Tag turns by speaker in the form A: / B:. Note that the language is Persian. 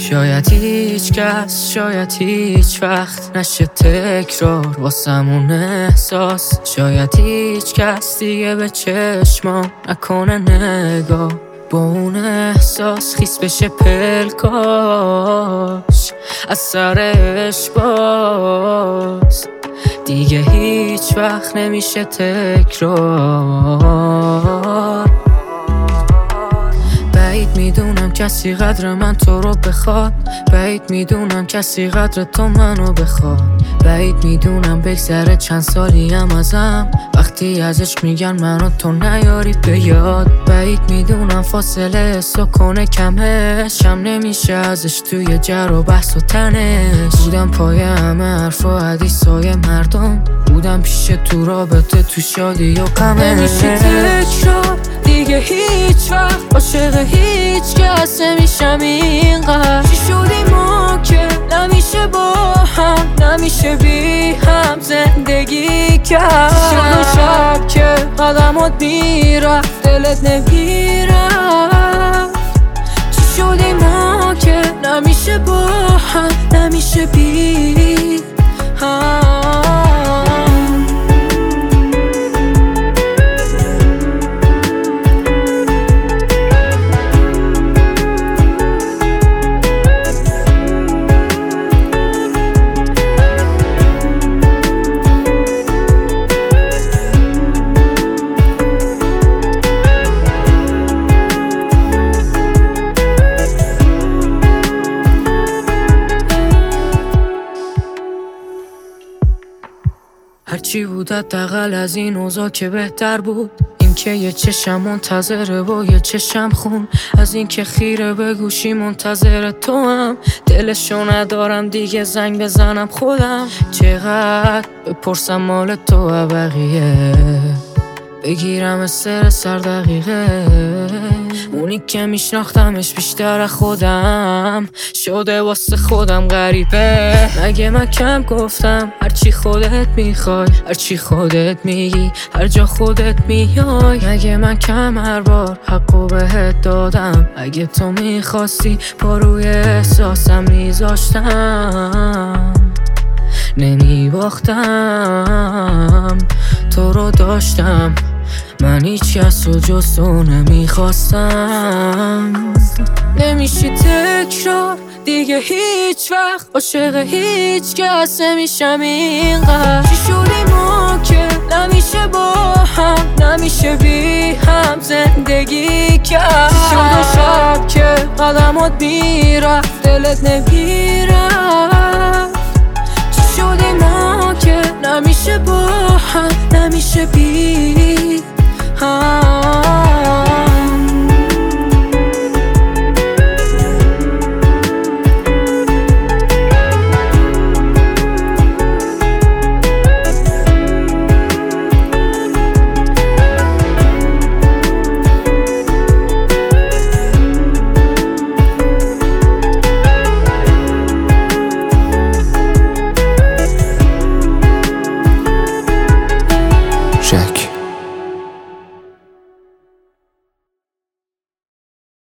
A: شاید هیچ کس، شاید هیچ وقت نشه تکرار واسمون احساس. شاید هیچ کس دیگه به چشمام نکنه نگاه با اون احساس خیس بشه پلکاش از سرش باز. دیگه هیچ وقت نمیشه تکرار. بعید میدونم کسی قدر من تو رو بخواد، بعید میدونم کسی قدر تو منو بخواد. بعید میدونم بگذره چند سالی هم ازم وقتی ازش میگن منو تو نیاری به یاد. بعید میدونم فاصله حسو کنه کمش کم نمیشه ازش توی جر و بحث و تنش. بودم پای همه حرف و حدیثای مردم، بودم پیش تو رابطه تو شادی و غمش. نمیشه تکرار دیگه هیچ وقت عاشق هیچ کس نمیشم اینقدر. چی شدی ما که نمیشه با هم، نمیشه بی هم زندگی کرد. چی شد اون شب که قدمات میرفت دلت نمیرفت. چی شدی ما که نمیشه با هم، نمیشه بی هم. هرچی بود حداقل از این اوضاع که بهتر بود. این که یه چشم منتظره با یه چشم خون، از این که خیره به گوشی منتظر تو هم. دلشو ندارم دیگه زنگ بزنم خودم، چقدر بپرسم مال تو و بقیه، بگیرم استر سر دقیقه. اونی که میشناختمش بیشتر خودم شده واسه خودم غریبه. مگه من کم گفتم هرچی خودت میخوای، هرچی خودت میگی، هر جا خودت میای. مگه من کم هر بار حقو بهت دادم، اگه تو میخواستی پا روی احساسم میذاشتم نمیباختم. تو رو داشتم من هیچ کس رو جز تو نمیخواستم. نمیشه تکرار دیگه هیچ وقت عاشق هیچ کس نمیشم اینقدر. چی شدی ما که نمیشه با هم، نمیشه بی هم زندگی کرد. چی شد اون شب که قدمات میرفت دلت نمیرفت. چی شدی ما که نمیشه با هم، نمیشه بی